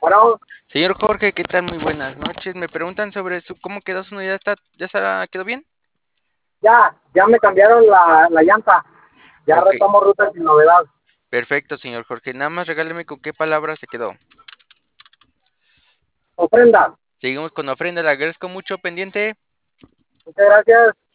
Bueno, Señor Jorge, ¿qué tal? Muy buenas noches. Me preguntan sobre cómo quedó su unidad. ¿Quedó bien? ya me cambiaron la llanta. Ya Ok, retomo ruta sin novedad. perfecto, señor Jorge. Nada más regáleme con qué palabra se quedó. Ofrenda. Seguimos con ofrenda, le agradezco mucho, pendiente. Muchas gracias.